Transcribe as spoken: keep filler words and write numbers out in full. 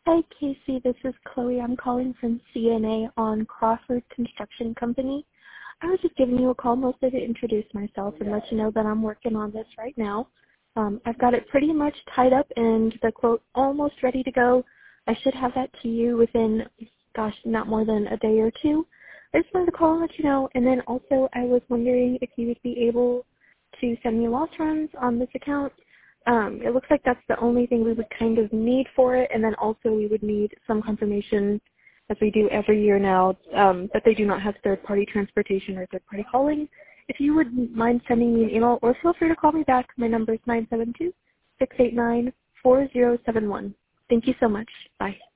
Hi, Casey. This is Chloe. I'm calling from C N A on Crawford Construction Company. I was just giving you a call mostly to introduce myself and let you know that I'm working on this right now. Um, I've got it pretty much tied up and the quote almost ready to go. I should have that to you within, gosh, not more than a day or two. I just wanted to call and let you know. And then also I was wondering if you would be able to send me loss runs on this account. Um, it looks like that's the only thing we would kind of need for it, and then also we would need some confirmation, as we do every year now, um, that they do not have third-party transportation or third-party hauling. If you would mind sending me an email, or feel free to call me back. My number is nine seven two, six eight nine, four zero seven one. Thank you so much. Bye.